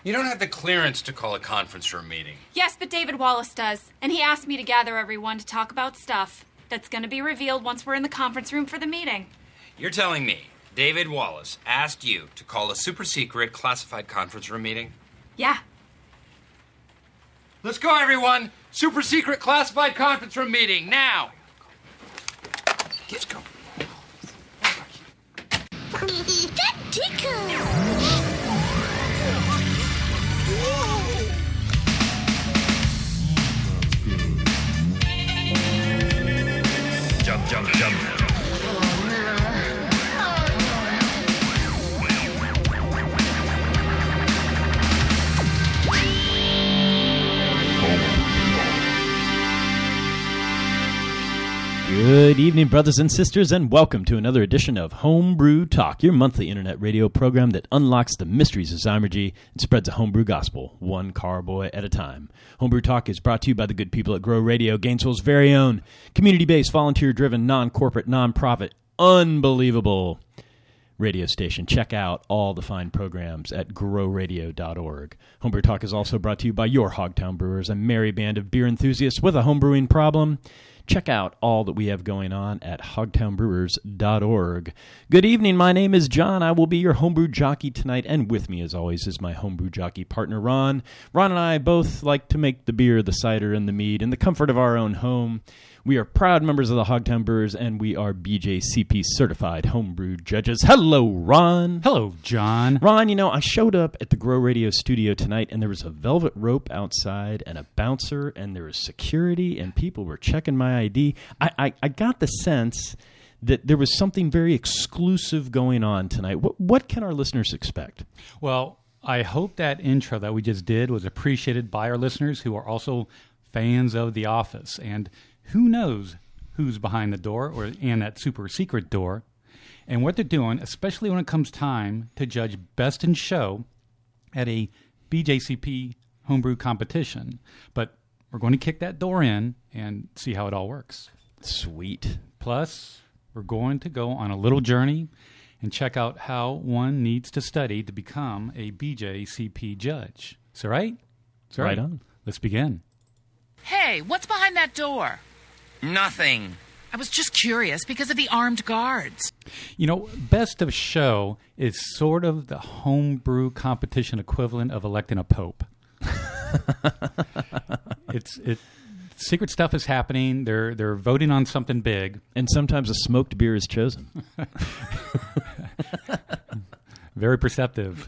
You don't have the clearance to call a conference room meeting. Yes, but David Wallace does. And he asked me to gather everyone to talk about stuff that's going to be revealed once we're in the conference room for the meeting. You're telling me David Wallace asked you to call a super-secret classified conference room meeting? Yeah. Let's go, everyone! Super-secret classified conference room meeting, now! Let's go. That tickle! Jump, jump, jump. Good evening, brothers and sisters, and welcome to another edition of Homebrew Talk, your monthly internet radio program that unlocks the mysteries of Zymergy and spreads a homebrew gospel, one carboy at a time. Homebrew Talk is brought to you by the good people at Grow Radio, Gainesville's very own, community-based, volunteer-driven, non-corporate, non-profit, unbelievable radio station. Check out all the fine programs at growradio.org. Homebrew Talk is also brought to you by your Hogtown Brewers, a merry band of beer enthusiasts with a homebrewing problem. Check out all that we have going on at hogtownbrewers.org. Good evening, my name is John. I will be your homebrew jockey tonight, and with me, as always, is my homebrew jockey partner, Ron. Ron and I both like to make the beer, the cider, and the mead in the comfort of our own home. We are proud members of the Hogtown Brewers, and we are BJCP certified homebrew judges. Hello, Ron. Hello, John. Ron, you know, I showed up at the Grow Radio studio tonight, and there was a velvet rope outside and a bouncer, and there was security, and people were checking my ID. I got the sense that there was something very exclusive going on tonight. What can our listeners expect? Well, I hope that intro that we just did was appreciated by our listeners who are also fans of The Office, and who knows who's behind the door or in that super secret door and what they're doing, especially when it comes time to judge Best in Show at a BJCP homebrew competition. But we're going to kick that door in and see how it all works. Sweet. Plus, we're going to go on a little journey and check out how one needs to study to become a BJCP judge. Is that right? Is that right on. Let's begin. Hey, what's behind that door? Nothing. I was just curious because of the armed guards. You know, Best of Show is sort of the homebrew competition equivalent of electing a pope. Secret stuff is happening. They're voting on something big. And sometimes a smoked beer is chosen. Very perceptive.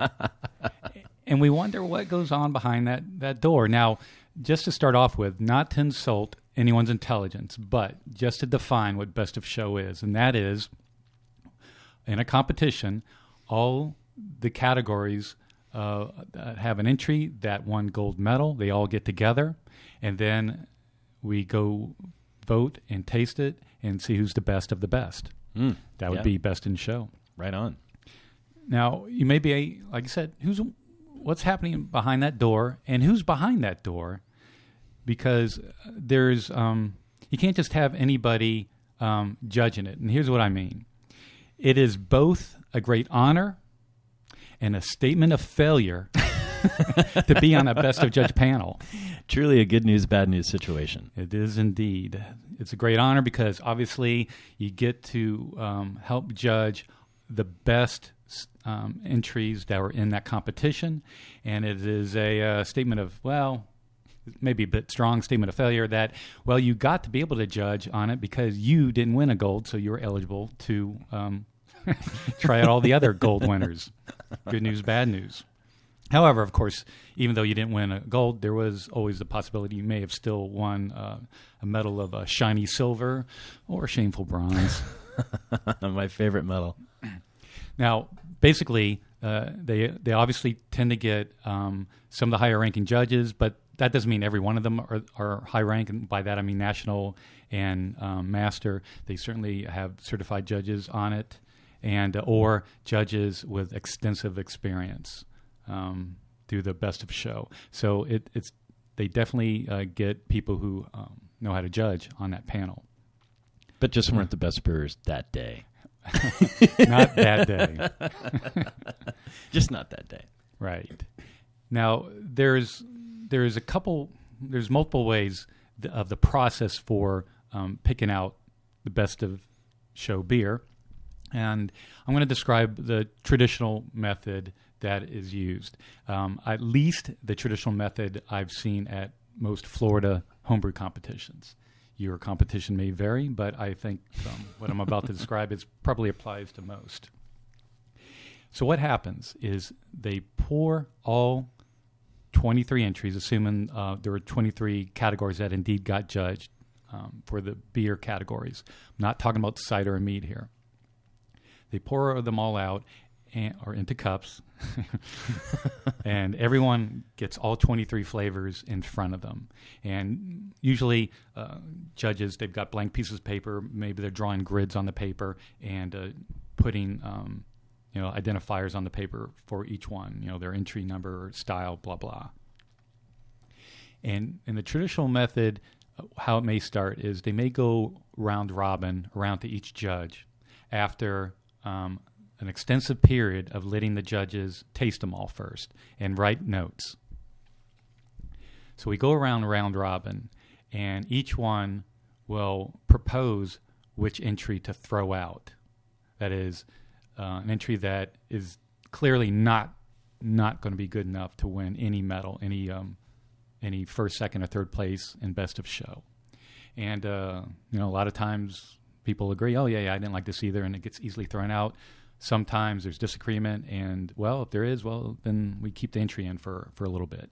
And we wonder what goes on behind that door. Now, just to start off with, not to insult anyone's intelligence, but just to define what Best of Show is, and that is, in a competition, all the categories that have an entry that won gold medal, they all get together, and then we go vote and taste it and see who's the best of the best. That would be Best in Show. Right on. Now, you may be, like I said, what's happening behind that door, and who's behind that door? Because there's, you can't just have anybody judging it. And here's what I mean. It is both a great honor and a statement of failure to be on a Best of Judge panel. Truly a good news, bad news situation. It is indeed. It's a great honor because obviously you get to help judge the best entries that were in that competition. And it is a statement of, well, maybe a bit strong statement of failure that, well, you got to be able to judge on it because you didn't win a gold, so you were eligible to try out all the other gold winners. Good news, bad news. However, of course, even though you didn't win a gold, there was always the possibility you may have still won a medal of shiny silver or shameful bronze. My favorite medal. Now, basically, they obviously tend to get some of the higher-ranking judges, but that doesn't mean every one of them are high rank, and by that I mean national and master. They certainly have certified judges on it, and or judges with extensive experience through the Best of Show. So they definitely get people who know how to judge on that panel. But just weren't the best brewers that day. Not that day. Just not that day. Right. Now, there's multiple ways of the process for picking out the best of show beer, and I'm going to describe the traditional method that is used. At least the traditional method I've seen at most Florida homebrew competitions. Your competition may vary, but I think what I'm about to describe probably applies to most. So what happens is they pour all 23 entries, assuming there were 23 categories that indeed got judged for the beer categories. I'm not talking about cider and mead here. They pour them all out or into cups, and everyone gets all 23 flavors in front of them. And usually judges, they've got blank pieces of paper. Maybe they're drawing grids on the paper and putting identifiers on the paper for each one, their entry number, style, blah, blah. And in the traditional method, how it may start is they may go round robin around to each judge after an extensive period of letting the judges taste them all first and write notes. So we go around round robin, and each one will propose which entry to throw out. That is, an entry that is clearly not going to be good enough to win any medal, any first, second, or third place in best of show. And a lot of times people agree, oh yeah, I didn't like this either, and it gets easily thrown out. Sometimes there's disagreement, and if there is, then we keep the entry in for a little bit.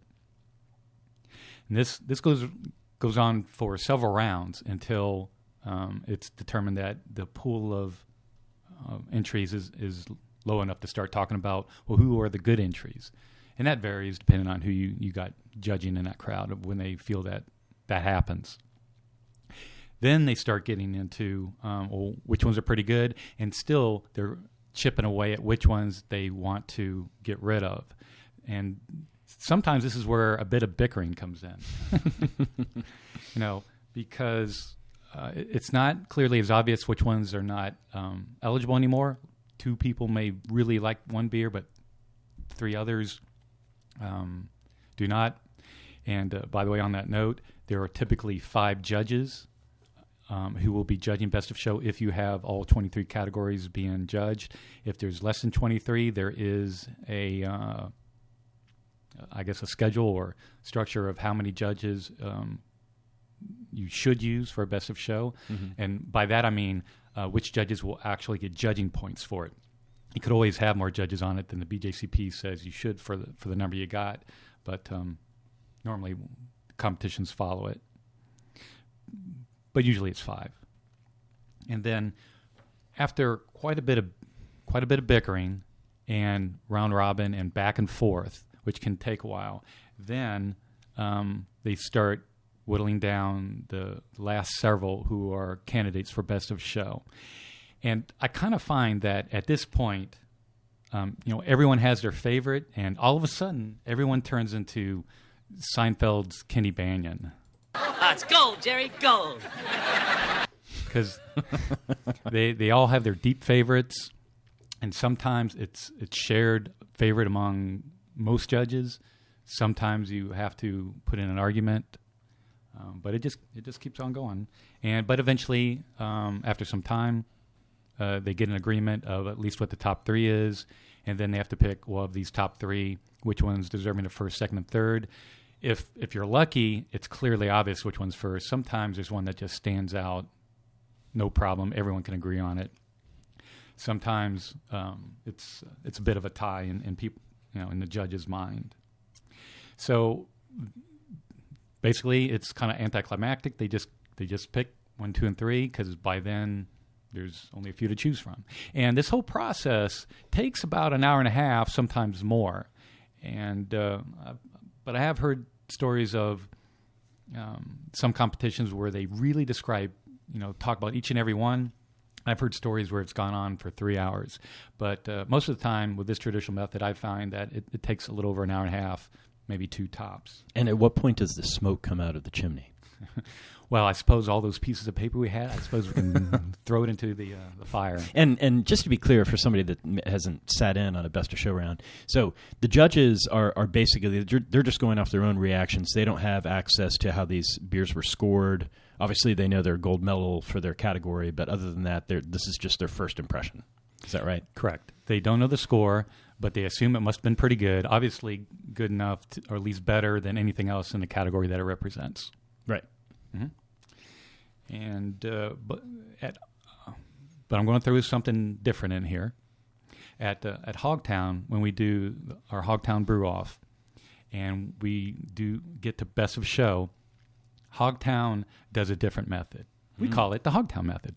And this goes on for several rounds until it's determined that the pool of entries is low enough to start talking about, who are the good entries. And that varies depending on who you got judging in that crowd when they feel that happens. Then they start getting into which ones are pretty good, and still they're chipping away at which ones they want to get rid of. And sometimes this is where a bit of bickering comes in. Because it's not clearly as obvious which ones are not eligible anymore. 2 people may really like one beer, but 3 others do not. And by the way, on that note, there are typically 5 judges who will be judging best of show if you have all 23 categories being judged. If there's less than 23, there is a schedule or structure of how many judges you should use for a best of show. Mm-hmm. And by that I mean which judges will actually get judging points for it. You could always have more judges on it than the BJCP says you should for the number you got, but normally competitions follow it. But usually it's 5. And then after quite a bit of bickering and round robin and back and forth, which can take a while, then they start whittling down the last several who are candidates for best of show. And I kind of find that at this point, everyone has their favorite, and all of a sudden, everyone turns into Seinfeld's Kenny Banyan. It's gold, Jerry, gold. Because they all have their deep favorites, and sometimes it's shared favorite among most judges. Sometimes you have to put in an argument, but it just keeps on going. But eventually, after some time, they get an agreement of at least what the top 3 is, and then they have to pick, of these top 3, which one's deserving of first, second, and third. If you're lucky, it's clearly obvious which one's first. Sometimes there's one that just stands out, no problem. Everyone can agree on it. Sometimes it's a bit of a tie in people, in the judge's mind. So basically, it's kind of anticlimactic. They just pick 1, 2, and 3 because by then there's only a few to choose from. And this whole process takes about an hour and a half, sometimes more. And but I have heard stories of some competitions where they really describe, talk about each and every one. I've heard stories where it's gone on for 3 hours. But most of the time with this traditional method, I find that it takes a little over an hour and a half, maybe 2 tops. And at what point does the smoke come out of the chimney? Well, I suppose all those pieces of paper we had, I suppose we can throw it into the fire. And just to be clear, for somebody that hasn't sat in on a Best of Show round, so the judges are basically, they're just going off their own reactions. They don't have access to how these beers were scored. Obviously, they know they're gold medal for their category, but other than that, this is just their first impression. Is that right? Correct. They don't know the score, but they assume it must have been pretty good. Obviously, good enough, or at least better than anything else in the category that it represents. Right. Mm-hmm. And but I'm going to throw something different in here. At Hogtown, when we do our Hogtown Brew Off, and we do get to Best of Show, Hogtown does a different method. We call it the Hogtown method.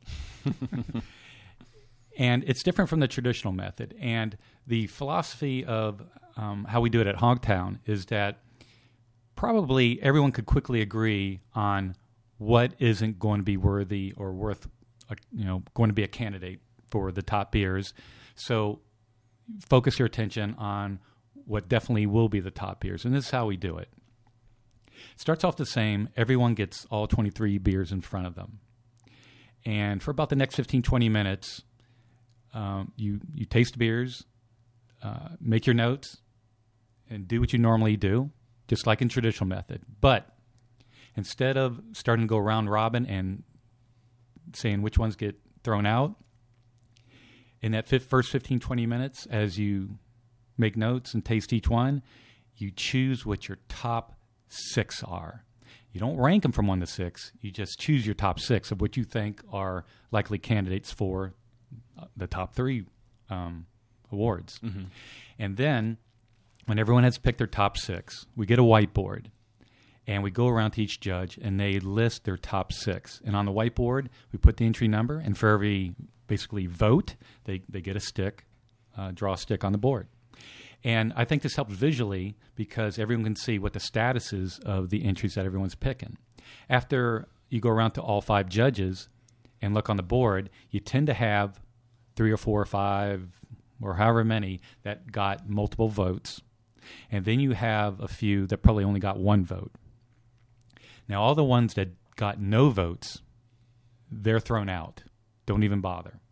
And it's different from the traditional method. And the philosophy of how we do it at Hogtown is that probably everyone could quickly agree on what isn't going to be worthy or worth, going to be a candidate for the top beers. So focus your attention on what definitely will be the top beers. And this is how we do it. It starts off the same. Everyone gets all 23 beers in front of them. And for about the next 15, 20 minutes, you taste beers, make your notes, and do what you normally do, just like in traditional method. But instead of starting to go round robin and saying which ones get thrown out, in that first 15, 20 minutes, as you make notes and taste each one, you choose what your top 6 are. You don't rank them from 1 to 6. You just choose your top 6 of what you think are likely candidates for the top 3 awards. Mm-hmm. And then, when everyone has picked their top 6, we get a whiteboard, and we go around to each judge, and they list their top 6. And on the whiteboard, we put the entry number, and for every, basically, vote, they get a stick, draw a stick on the board. And I think this helps visually because everyone can see what the status is of the entries that everyone's picking. After you go around to all 5 judges and look on the board, you tend to have 3 or 4 or 5 or however many that got multiple votes. And then you have a few that probably only got 1 vote. Now, all the ones that got no votes, they're thrown out. Don't even bother.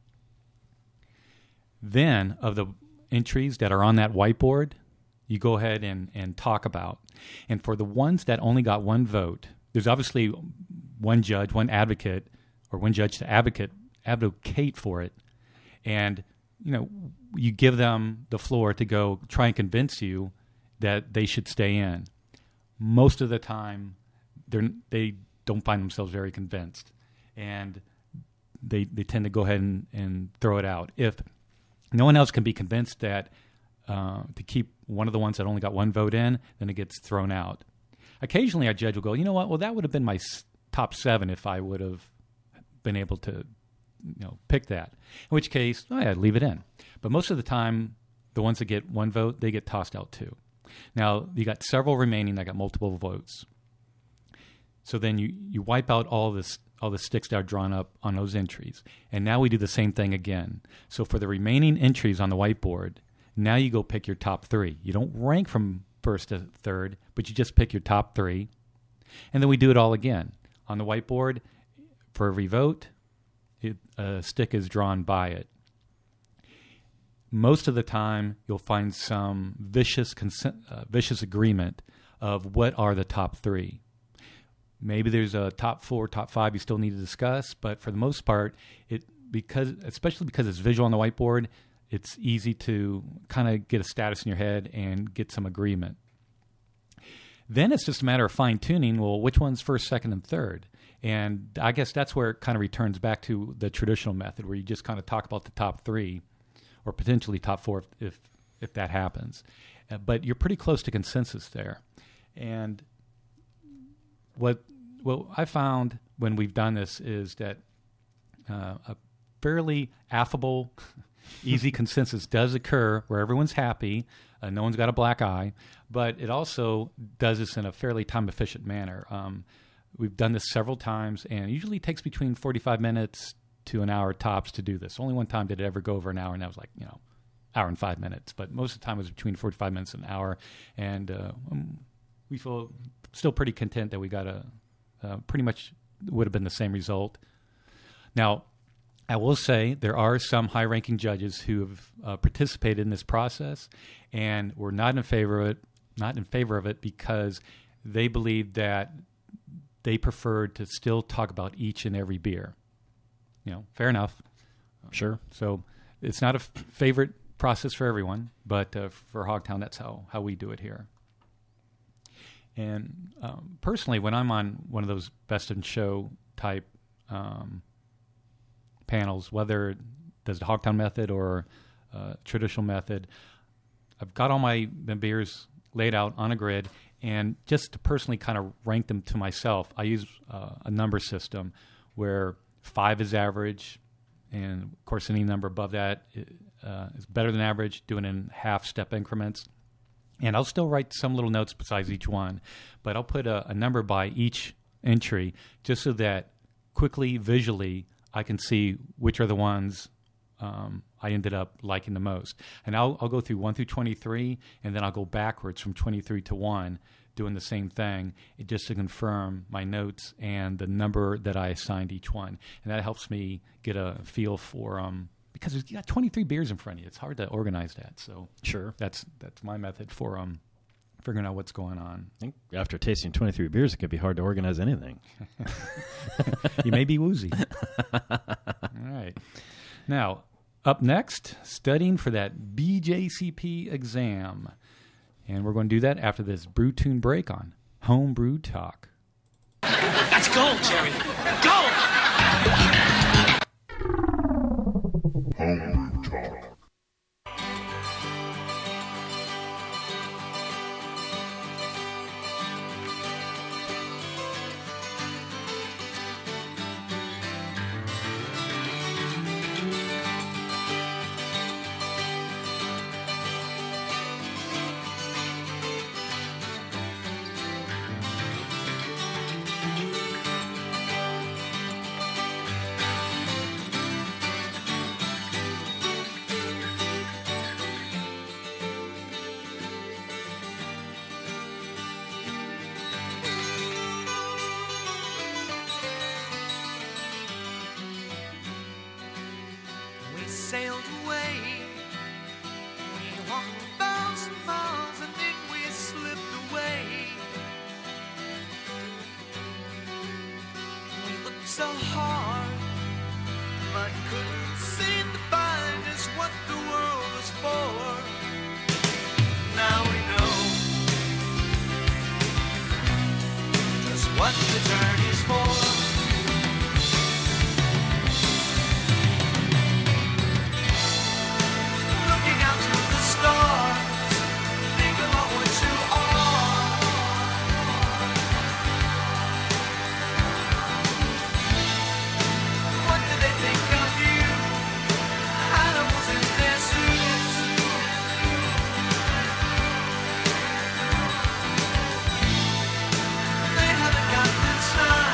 Then, of the entries that are on that whiteboard, you go ahead and talk about. And for the ones that only got 1 vote, there's obviously one judge, one advocate, or one judge to advocate for it. And, you give them the floor to go try and convince you that they should stay in. Most of the time, they don't find themselves very convinced. And they tend to go ahead and throw it out. If no one else can be convinced that to keep one of the ones that only got 1 vote in, then it gets thrown out. Occasionally, our judge will go, you know what? Well, that would have been my top 7 if I would have been able to, pick that. In which case, leave it in. But most of the time, the ones that get 1 vote, they get tossed out too. Now, you got several remaining that got multiple votes. So then you wipe out all the sticks that are drawn up on those entries. And now we do the same thing again. So for the remaining entries on the whiteboard, now you go pick your top 3. You don't rank from first to third, but you just pick your top 3. And then we do it all again. On the whiteboard, for every vote, a stick is drawn by it. Most of the time, you'll find some vicious agreement of what are the top 3. Maybe there's a top 4, top 5 you still need to discuss, but for the most part, especially because it's visual on the whiteboard, it's easy to kind of get a status in your head and get some agreement. Then it's just a matter of fine-tuning, well, which one's first, second, and third? And I guess that's where it kind of returns back to the traditional method, where you just kind of talk about the top 3 or potentially top 4 if that happens. But you're pretty close to consensus there. And what I found when we've done this is that a fairly affable, easy consensus does occur where everyone's happy, no one's got a black eye, but it also does this in a fairly time-efficient manner. We've done this several times, and it usually takes between 45 minutes to an hour tops to do this. Only one time did it ever go over an hour, and that was hour and 5 minutes. But most of the time it was between 45 minutes and an hour, and we feel still pretty content that we got a pretty much would have been the same result. Now, I will say there are some high-ranking judges who have participated in this process and were not in favor of it because they believed that they preferred to still talk about each and every beer. Fair enough. Sure. So it's not a favorite process for everyone, but for Hogtown, that's how we do it here. And personally, when I'm on one of those best in show type panels, whether there's the Hogtown method or traditional method, I've got all my beers laid out on a grid, and just to personally kind of rank them to myself, I use a number system where 5 is average, and of course any number above that is better than average, doing in half-step increments. And I'll still write some little notes besides each one, but I'll put a number by each entry just so that quickly, visually, I can see which are the ones I ended up liking the most. And I'll go through 1 through 23, and then I'll go backwards from 23 to 1, doing the same thing, just to confirm my notes and the number that I assigned each one. And that helps me get a feel for because you got 23 beers in front of you. It's hard to organize that. So Sure. That's my method for figuring out what's going on. I think after tasting 23 beers, it could be hard to organize anything. You may be woozy. All right. Now, up next, studying for that BJCP exam. And we're going to do that after this Brew Tune break on Homebrew Talk. That's gold, Jerry. Gold! Homebrew Talk. Sailed away. We walked 1,000 miles and then we slipped away. We looked so hard, but couldn't seem to find just what the world was for. Now we know just what the journey's for. They haven't got the time.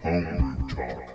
Homebrew Talk.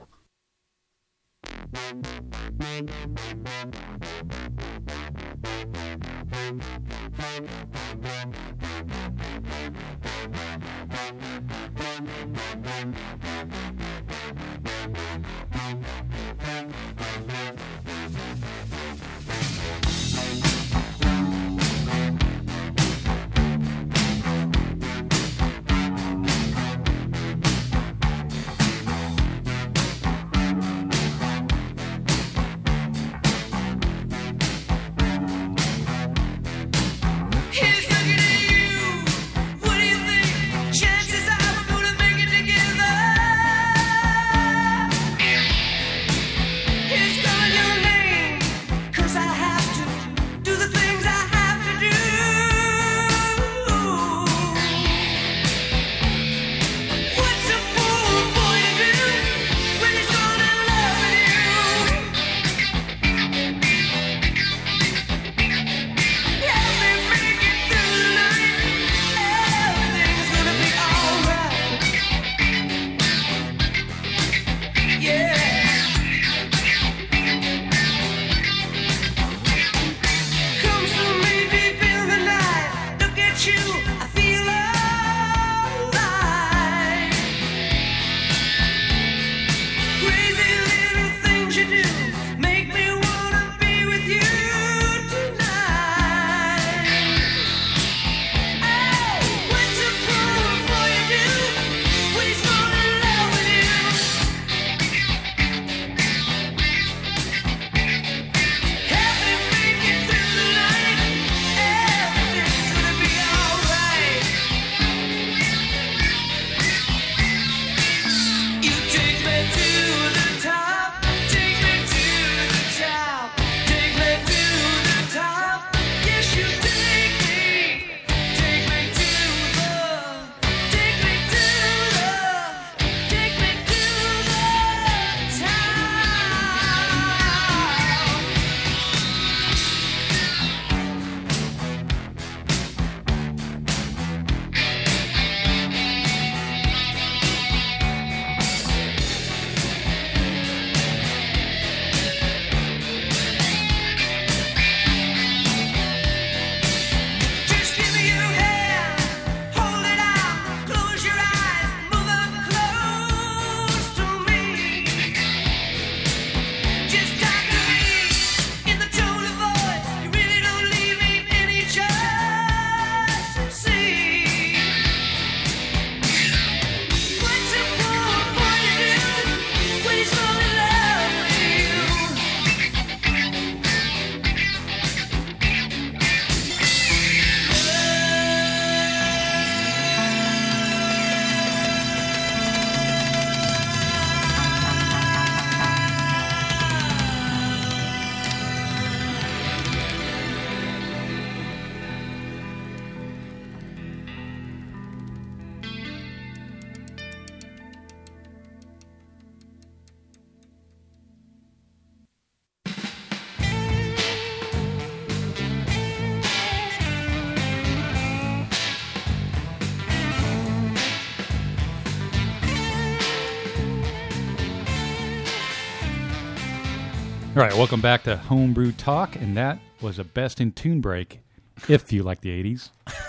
All right, welcome back to Homebrew Talk, and that was a best in tune break, if you like the 80s.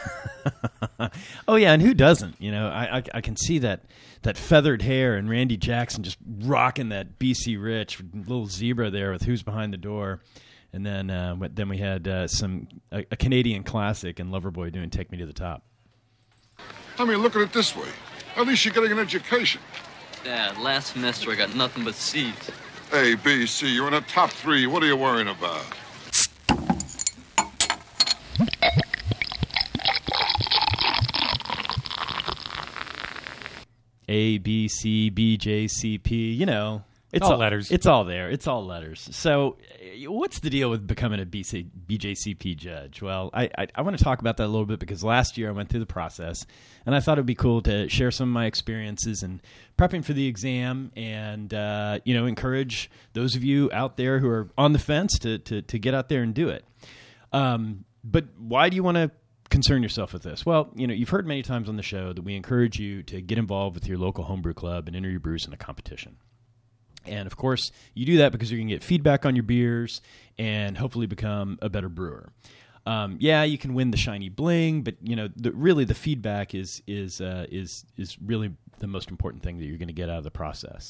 Oh, yeah, and who doesn't? You know, I can see that feathered hair and Randy Jackson just rocking that BC Rich, little zebra there with Who's Behind the Door. And then we had a Canadian classic and Loverboy doing Take Me to the Top. I mean, look at it this way. At least you're getting an education. Dad, last semester I got nothing but C's. A, B, C, you're in the top 3. What are you worrying about? A, B, C, B, J, C, P, you know. It's all letters. It's all there. It's all letters. So what's the deal with becoming a BJCP judge? Well, I want to talk about that a little bit because last year I went through the process, and I thought it would be cool to share some of my experiences in prepping for the exam and, encourage those of you out there who are on the fence to get out there and do it. But why do you want to concern yourself with this? Well, you've heard many times on the show that we encourage you to get involved with your local homebrew club and enter your brews in a competition. And, of course, you do that because you're going to get feedback on your beers and hopefully become a better brewer. You can win the shiny bling, but, really the feedback is really the most important thing that you're going to get out of the process.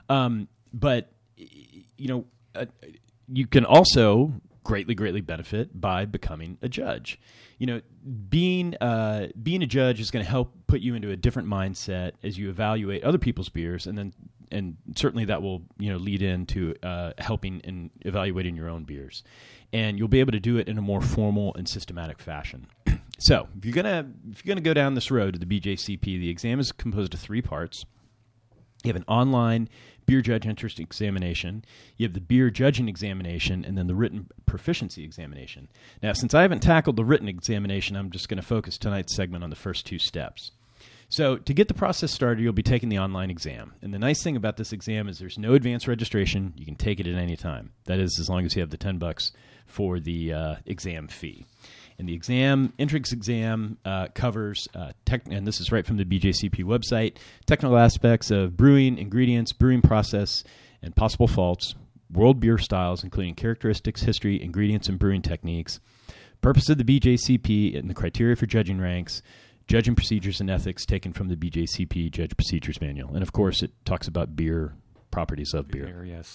You can also greatly benefit by becoming a judge. Being a judge is going to help put you into a different mindset as you evaluate other people's beers, and certainly that will lead into helping in evaluating your own beers, and you'll be able to do it in a more formal and systematic fashion. So if you're gonna go down this road to the BJCP, the exam is composed of 3 parts. You have an online beer judge interest examination, you have the beer judging examination, and then the written proficiency examination. Now, since I haven't tackled the written examination, I'm just going to focus tonight's segment on the first 2 steps. So to get the process started, you'll be taking the online exam. And the nice thing about this exam is there's no advanced registration. You can take it at any time. That is, as long as you have the $10 for the exam fee. And the entrance exam covers, and this is right from the BJCP website, technical aspects of brewing, ingredients, brewing process, and possible faults, world beer styles, including characteristics, history, ingredients, and brewing techniques, purpose of the BJCP and the criteria for judging ranks, judging procedures and ethics taken from the BJCP Judge Procedures Manual. And, of course, it talks about beer, properties of beer. Yes.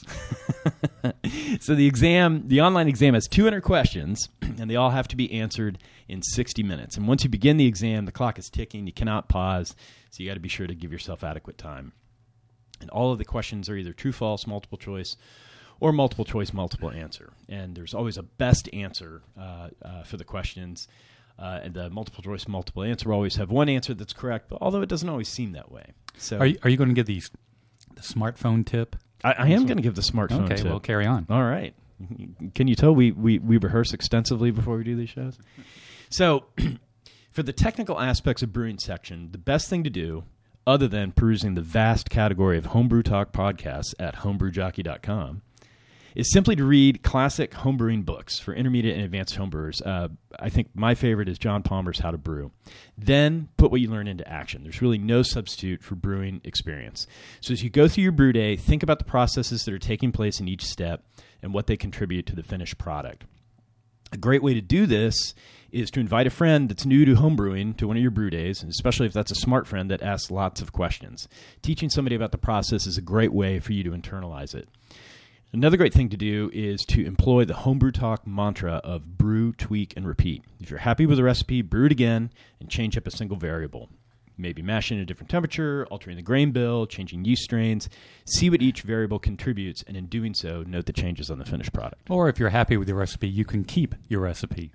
So the online exam has 200 questions, and they all have to be answered in 60 minutes. And once you begin the exam, the clock is ticking. You cannot pause, so you got to be sure to give yourself adequate time. And all of the questions are either true, false, multiple choice, or multiple choice, multiple answer. And there's always a best answer for the questions. And the multiple choice, multiple answer will always have one answer that's correct, but although it doesn't always seem that way. So, are you going to give the smartphone tip? I am going to give the smartphone tip. Okay, well, carry on. All right. Can you tell we rehearse extensively before we do these shows? So, for the technical aspects of brewing section, the best thing to do, other than perusing the vast category of homebrew talk podcasts at homebrewjockey.com, is simply to read classic homebrewing books for intermediate and advanced homebrewers. I think my favorite is John Palmer's How to Brew. Then put what you learn into action. There's really no substitute for brewing experience. So as you go through your brew day, think about the processes that are taking place in each step and what they contribute to the finished product. A great way to do this is to invite a friend that's new to homebrewing to one of your brew days, and especially if that's a smart friend that asks lots of questions. Teaching somebody about the process is a great way for you to internalize it. Another great thing to do is to employ the Homebrew Talk mantra of brew, tweak, and repeat. If you're happy with a recipe, brew it again and change up a single variable. Maybe mashing at a different temperature, altering the grain bill, changing yeast strains. See what each variable contributes, and in doing so, note the changes on the finished product. Or if you're happy with your recipe, you can keep your recipe.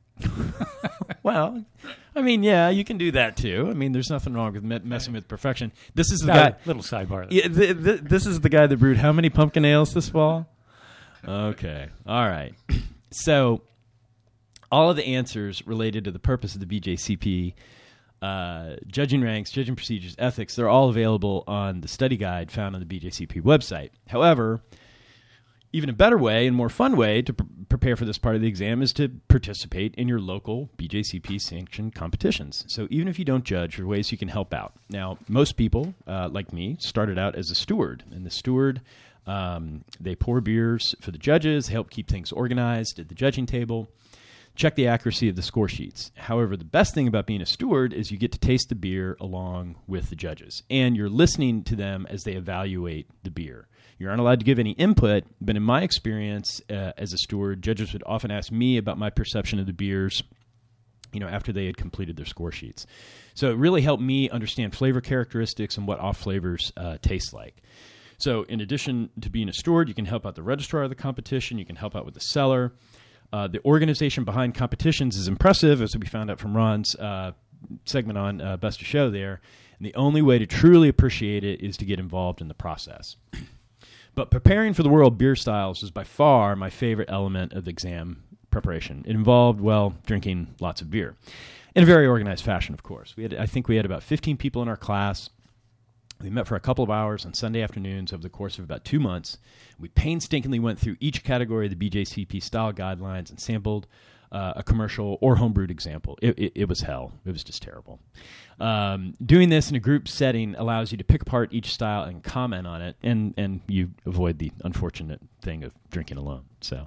Well, I mean, yeah, you can do that too. I mean, there's nothing wrong with messing with perfection. This is the guy. Little sidebar. Yeah, this is the guy that brewed how many pumpkin ales this fall? Okay. All right. So all of the answers related to the purpose of the BJCP, judging ranks, judging procedures, ethics, they're all available on the study guide found on the BJCP website. However, even a better way and more fun way to prepare for this part of the exam is to participate in your local BJCP sanctioned competitions. So even if you don't judge, there are ways you can help out. Now, most people, like me, started out as a steward, and the steward they pour beers for the judges, help keep things organized at the judging table, check the accuracy of the score sheets. However, the best thing about being a steward is you get to taste the beer along with the judges, and you're listening to them as they evaluate the beer. You aren't allowed to give any input, but in my experience as a steward, judges would often ask me about my perception of the beers, after they had completed their score sheets. So it really helped me understand flavor characteristics and what off flavors taste like. So in addition to being a steward, you can help out the registrar of the competition. You can help out with the cellar. The organization behind competitions is impressive, as we found out from Ron's segment on Best of Show there. And the only way to truly appreciate it is to get involved in the process. But preparing for the World Beer Styles was by far my favorite element of the exam preparation. It involved, drinking lots of beer. In a very organized fashion, of course. I think we had about 15 people in our class. We met for a couple of hours on Sunday afternoons over the course of about 2 months. We painstakingly went through each category of the BJCP style guidelines and sampled a commercial or homebrewed example. It was hell. It was just terrible. Doing this in a group setting allows you to pick apart each style and comment on it, and you avoid the unfortunate thing of drinking alone. So,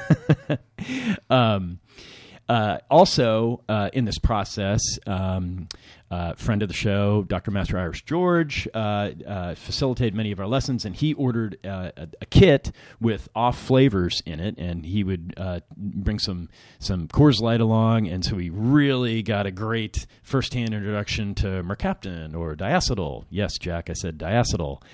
also in this process, friend of the show, Dr. Master Irish George, facilitated many of our lessons, and he ordered a kit with off flavors in it, and he would bring some Coors Light along, and so we really got a great first-hand introduction to Mercaptan or diacetyl. Yes, Jack, I said diacetyl.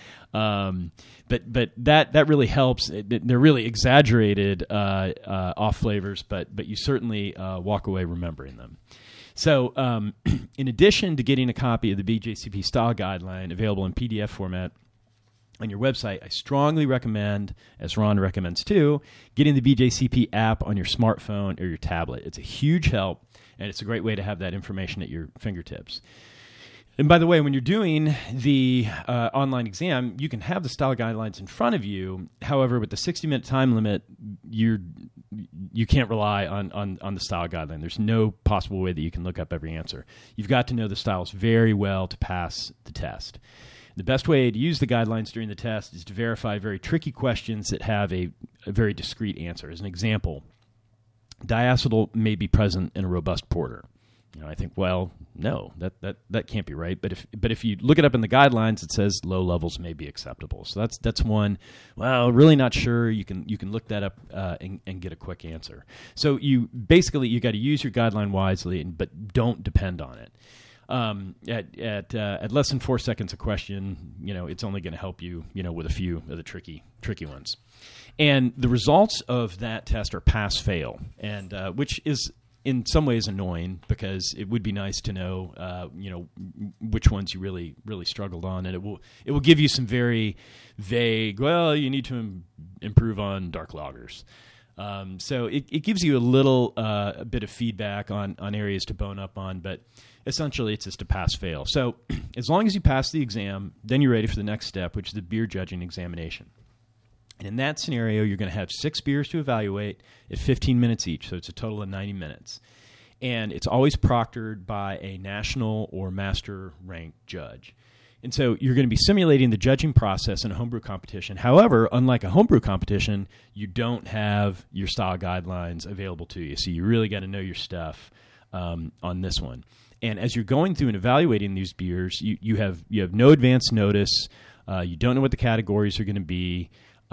But that really helps. They're really exaggerated off flavors, but you certainly walk away remembering them. So in addition to getting a copy of the BJCP Style Guideline available in PDF format on your website, I strongly recommend, as Ron recommends too, getting the BJCP app on your smartphone or your tablet. It's a huge help, and it's a great way to have that information at your fingertips. And by the way, when you're doing the online exam, you can have the style guidelines in front of you. However, with the 60-minute time limit, you can't rely on the style guideline. There's no possible way that you can look up every answer. You've got to know the styles very well to pass the test. The best way to use the guidelines during the test is to verify very tricky questions that have a very discrete answer. As an example, diacetyl may be present in a robust porter. I think, well, no, that can't be right. But if you look it up in the guidelines, it says low levels may be acceptable. So that's one. Well, really not sure. You can look that up and get a quick answer. So you got to use your guideline wisely, but don't depend on it. At less than 4 seconds a question, it's only going to help you, with a few of the tricky ones. And the results of that test are pass-fail, and which is in some ways annoying, because it would be nice to know, which ones you really, really struggled on, and it will give you some very vague. Well, you need to improve on dark lagers. So it gives you a bit of feedback on areas to bone up on, but essentially it's just a pass-fail. So as long as you pass the exam, then you're ready for the next step, which is the beer judging examination. And in that scenario, you're going to have 6 beers to evaluate at 15 minutes each, so it's a total of 90 minutes. And it's always proctored by a national or master ranked judge. And so you're going to be simulating the judging process in a homebrew competition. However, unlike a homebrew competition, you don't have your style guidelines available to you. So you really got to know your stuff on this one. And as you're going through and evaluating these beers, you have no advance notice. You don't know what the categories are going to be.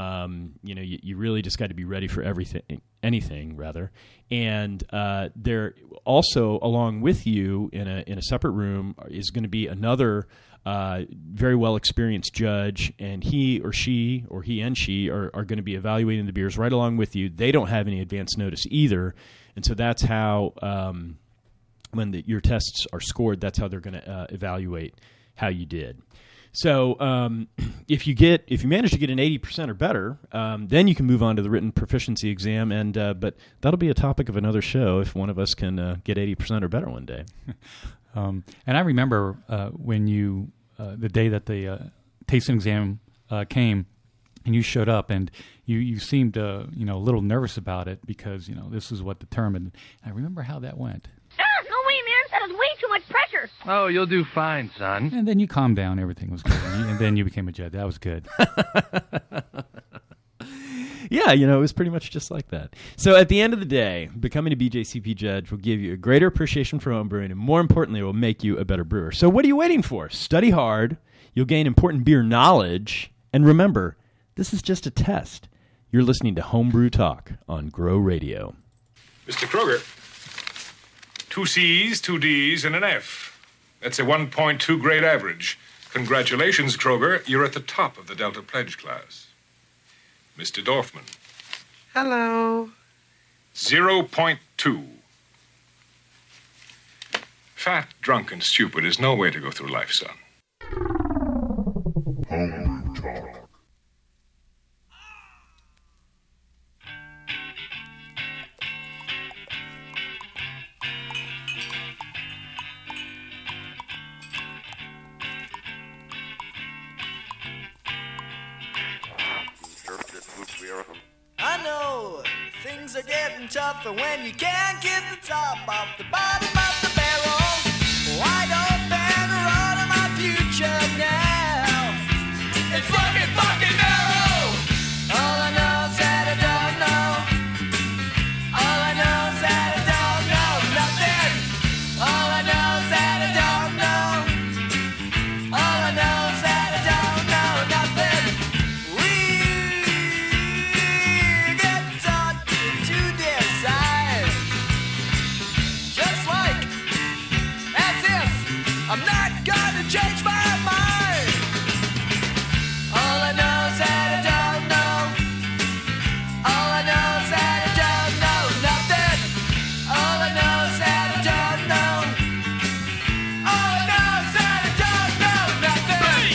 You really just got to be ready for anything. And there also, along with you in a separate room, is going to be another very well experienced judge, and he and she are going to be evaluating the beers right along with you. They don't have any advance notice either, and so that's how when your tests are scored, that's how they're going to evaluate how you did. So if you manage to get an 80% or better, then you can move on to the written proficiency exam, but that'll be a topic of another show if one of us can get 80% or better one day. And I remember when the day that the tasting exam came, and you showed up, and you seemed a little nervous about it because this is what determined. And I remember how that went. No way, man. That was way too much pressure. Oh, you'll do fine, son. And then you calmed down. Everything was good. And then you became a judge. That was good. Yeah, it was pretty much just like that. So at the end of the day, becoming a BJCP judge will give you a greater appreciation for homebrewing, and more importantly, it will make you a better brewer. So what are you waiting for? Study hard. You'll gain important beer knowledge. And remember, this is just a test. You're listening to Homebrew Talk on Grow Radio. Mr. Kroger, 2 C's, 2 D's, and an F. That's a 1.2 grade average. Congratulations, Kroger. You're at the top of the Delta Pledge class. Mr. Dorfman. Hello. 0.2. Fat, drunk, and stupid is no way to go through life, son. Homebrew Talk. I know things are getting tougher when you can't get the top off the bottom of the barrel. Wide open the road of my future now. It's fucking narrow. All I know is that I don't know. All I know is that I don't know nothing. All I know is that I don't know. All I know is that I don't know nothing. We get taught to decide, just like as if I'm not gonna change my mind. All I know is that I don't know. All I know is that I don't know nothing. All I know is that I don't know. All I know is that I don't know nothing.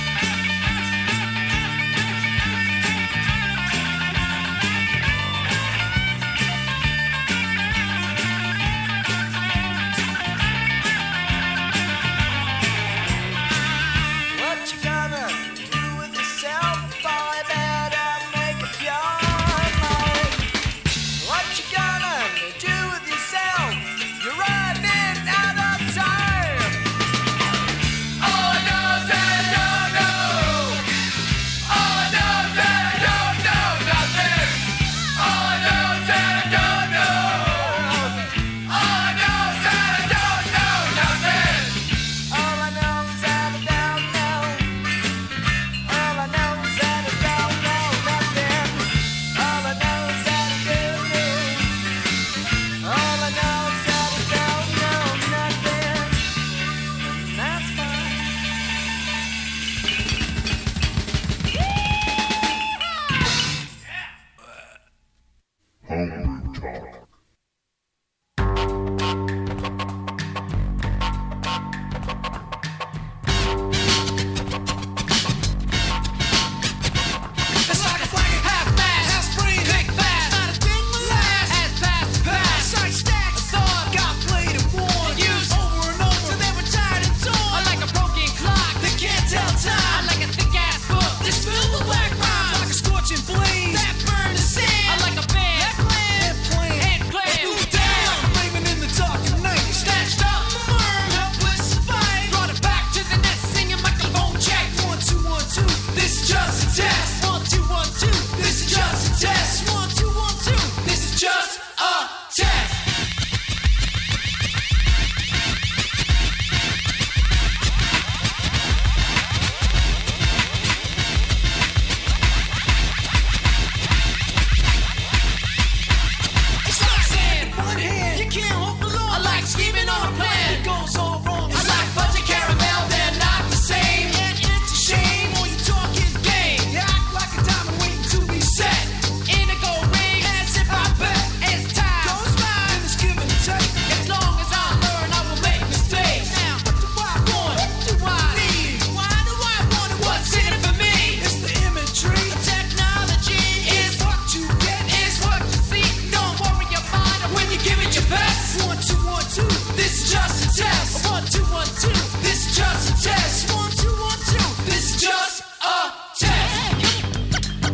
What you gonna do with yourself, boy? Better make up your mind. What you gonna do with yourself? You're running out of time. All I know is that I don't know. All I know is that I don't know nothing. All I know is that I don't know. All I know is that I don't know nothing. All I know is that I don't know. All I know is that I don't know nothing. All I know is that I do know. All I know is that I don't know nothing. That's fine. Homebrew Talk. It's like a flag, half mast, half spring, thick fast. Not a thing will last. Has passed, passed. Sight stacks, thought, got played and worn. Used over and over, so they were tired and torn. I'm like a broken clock, they can't tell time. I'm like a thick ass book, that's filled with black rhymes. Like a scorching blaze, that burn the sand. I'm like a band, that plan, head plan, head plan. Moved down, flaming in the dark of night. Snatched up the worm, helpless to fight. Brought it back to the nest, singing microphone check. 1, 2, 1, 2, this is just a test. 1, 2, 1, 2, this is just a test. 1, 2, 1, 2, this is just a test. It's like saying one hand, you can't hold the law. I like scheming on a plan. It goes all wrong. I like fudge and caramel, they're not the same. And it's a shame, all you talk is game. You act like a diamond waiting to be set. In a gold ring, as if I bet. As time goes by, and it's give and take. As long as I learn, I will make mistakes. Now, what do I want? What do I need? Why do I want it? What's in it for me? It's the imagery. The technology is what you get, is what you see. Don't worry about it when you give it your best. 1, 2, 1, 2, this is just a test. 1, 2, 1, 2, this is just a test. 1, 2, 1, 2, this is just a test.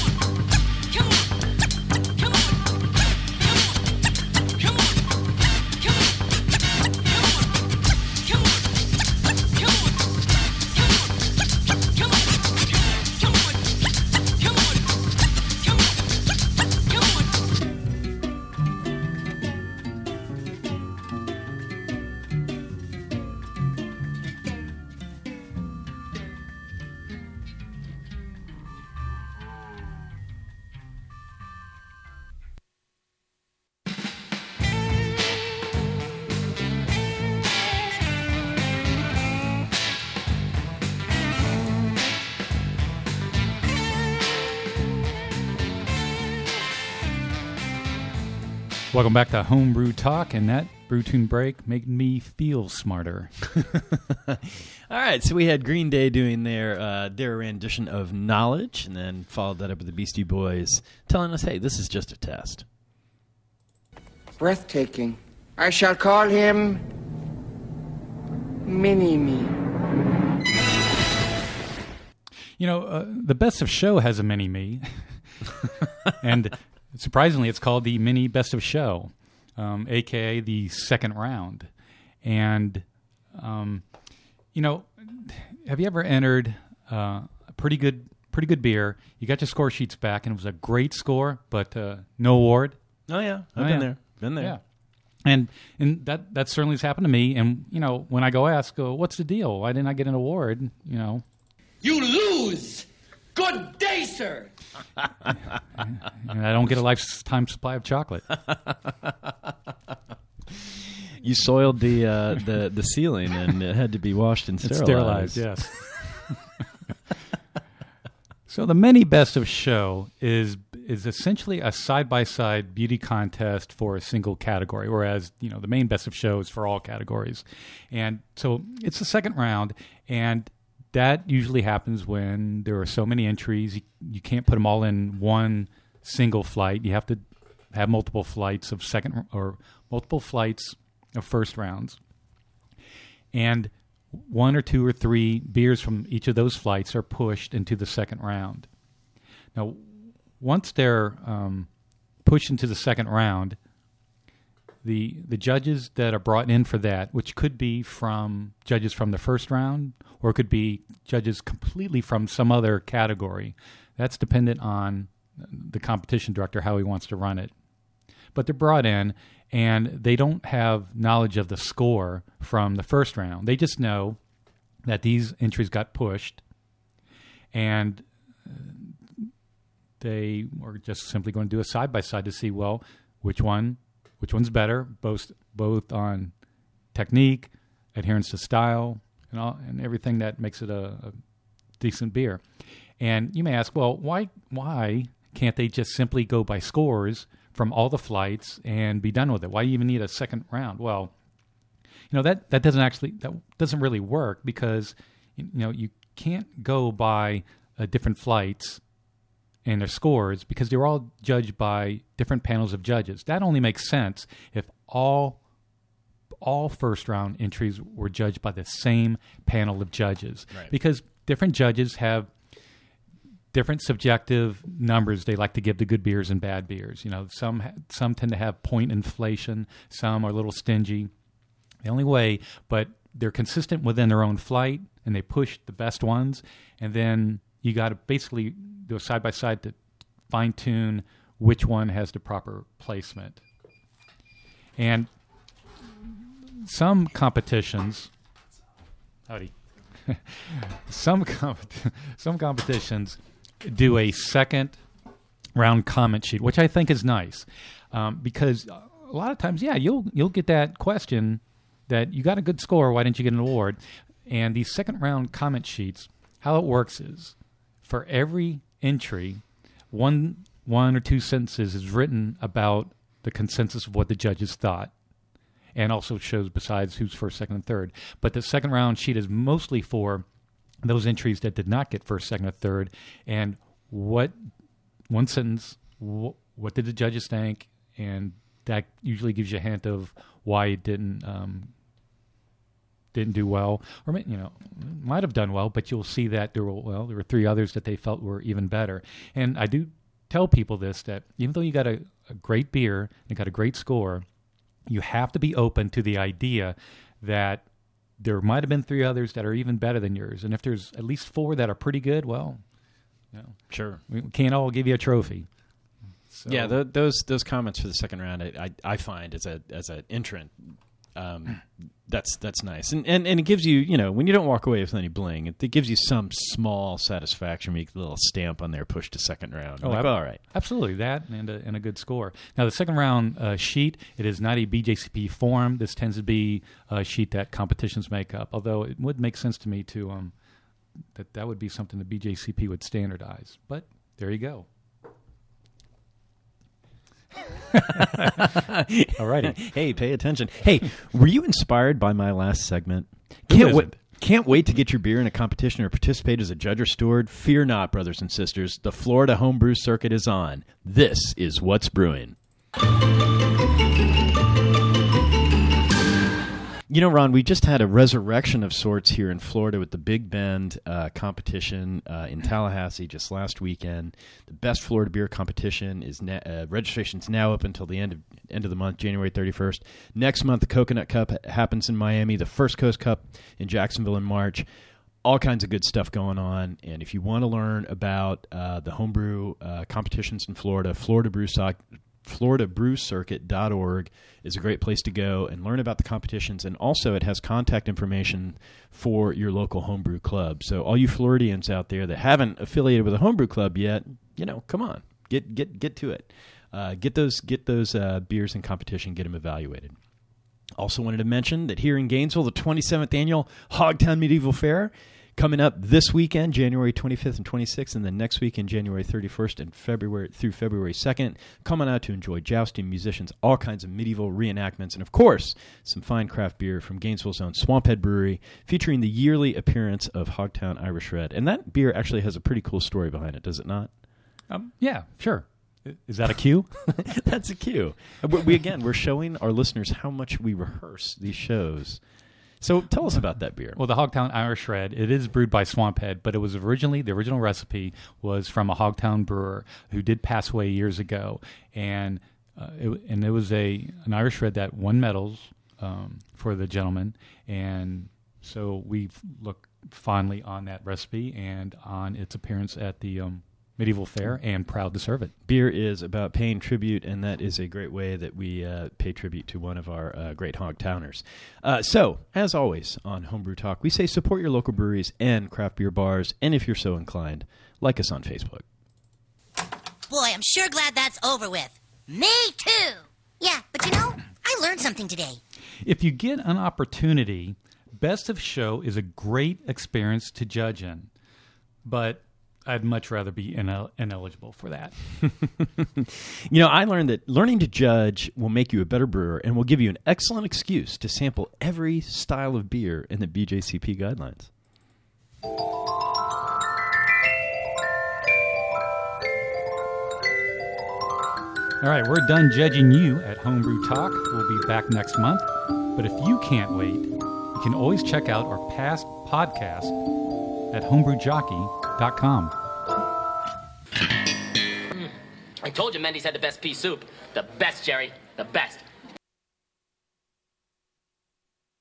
Welcome back to Homebrew Talk, and that brew tune break made me feel smarter. All right, so we had Green Day doing their rendition of Knowledge, and then followed that up with the Beastie Boys telling us, hey, this is just a test. Breathtaking. I shall call him Mini-Me. You know, the Best of Show has a mini-me, and surprisingly, it's called the Mini Best of Show, a.k.a. the second round. And, have you ever entered a pretty good beer? You got your score sheets back, and it was a great score, but no award. Oh yeah, I've been there. Been there. Yeah, and that certainly has happened to me. And when I go ask, what's the deal? Why didn't I get an award? You lose. Good day, sir. And I don't get a lifetime supply of chocolate. You soiled the ceiling, and it had to be washed and sterilized. Yes. So the Mini Best of Show is essentially a side-by-side beauty contest for a single category, whereas the main Best of Show is for all categories. And so it's the second round, and that usually happens when there are so many entries. You can't put them all in one single flight. You have to have multiple flights of second or multiple flights of first rounds. And 1 or 2 or 3 beers from each of those flights are pushed into the second round. Now, once they're pushed into the second round, the judges that are brought in for that, which could be from judges from the first round, or it could be judges completely from some other category, that's dependent on the competition director, how he wants to run it. But they're brought in, and they don't have knowledge of the score from the first round. They just know that these entries got pushed, and they are just simply going to do a side-by-side to see, well, which one's better, both on technique, adherence to style, and everything that makes it a decent beer. And you may ask, well, why can't they just simply go by scores from all the flights and be done with it? Why do you even need a second round? Well, that doesn't really work, because you can't go by different flights and their scores, because they're all judged by different panels of judges. That only makes sense if all first round entries were judged by the same panel of judges, right? Because different judges have different subjective numbers they like to give to good beers and bad beers. Some tend to have point inflation. Some are a little stingy. The only way, but they're consistent within their own flight, and they push the best ones. And then you got to basically do a side-by-side to fine-tune which one has the proper placement. And some competitions... Howdy. Some competitions do a second round comment sheet, which I think is nice, because a lot of times, you'll get that question that you got a good score, why didn't you get an award? And these second round comment sheets, how it works is, for every entry, one or 2 sentences is written about the consensus of what the judges thought, and also shows besides who's first, second, and third. But the second round sheet is mostly for those entries that did not get first, second, or third, and what one sentence, what did the judges think, and that usually gives you a hint of why it didn't do well, or might have done well, but you'll see that there were 3 others that they felt were even better. And I do tell people this, that even though you got a great beer and got a great score, you have to be open to the idea that there might have been 3 others that are even better than yours. And if there's at least 4 that are pretty good, well, sure, we can't all give you a trophy. So. Yeah, those comments for the second round, I find as an entrant, that's nice, and it gives you, when you don't walk away with any bling, it gives you some small satisfaction. Make a little stamp on there, push to second round. Oh, all right, absolutely, that and a good score. Now the second round sheet, it is not a BJCP form. This tends to be a sheet that competitions make up. Although it would make sense to me to that would be something the BJCP would standardize. But there you go. Alrighty. Hey, pay attention. Hey, were you inspired by my last segment? Can't wait to get your beer in a competition or participate as a judge or steward? Fear not, brothers and sisters. The Florida Homebrew Circuit is on. This is What's Brewing. You know, Ron, we just had a resurrection of sorts here in Florida with the Big Bend competition in Tallahassee just last weekend. The Best Florida Beer competition is registration's now up until the end of the month, January 31st. Next month, the Coconut Cup happens in Miami. The First Coast Cup in Jacksonville in March. All kinds of good stuff going on. And if you want to learn about the homebrew competitions in Florida, FloridaBrewCircuit.org is a great place to go and learn about the competitions, and also it has contact information for your local homebrew club. So all you Floridians out there that haven't affiliated with a homebrew club yet, come on, get to it. Get those beers in competition, get them evaluated. Also wanted to mention that here in Gainesville, the 27th annual Hogtown Medieval Fair coming up this weekend, January 25th and 26th, and then next weekend, January 31st and February 2nd. Come on out to enjoy jousting, musicians, all kinds of medieval reenactments, and of course, some fine craft beer from Gainesville's own Swamphead Brewery, featuring the yearly appearance of Hogtown Irish Red. And that beer actually has a pretty cool story behind it, does it not? Yeah, sure. Is that a cue? That's a cue. We're showing our listeners how much we rehearse these shows. So tell us about that beer. Well, the Hogtown Irish Red, it is brewed by Swamphead, but it was originally, the original recipe was from a Hogtown brewer who did pass away years ago. And it was an Irish Red that won medals for the gentleman. And so we look fondly on that recipe and on its appearance at the Medieval Fair, and proud to serve it. Beer is about paying tribute, and that is a great way that we pay tribute to one of our great Hogtowners. So, as always on Homebrew Talk, we say support your local breweries and craft beer bars, and if you're so inclined, like us on Facebook. Boy, I'm sure glad that's over with. Me too! Yeah, but I learned something today. If you get an opportunity, Best of Show is a great experience to judge in, but I'd much rather be ineligible for that. I learned that learning to judge will make you a better brewer and will give you an excellent excuse to sample every style of beer in the BJCP guidelines. All right, we're done judging you at Homebrew Talk. We'll be back next month. But if you can't wait, you can always check out our past podcast at homebrewjockey.com. I told you Mendy's had the best pea soup. The best, Jerry. The best.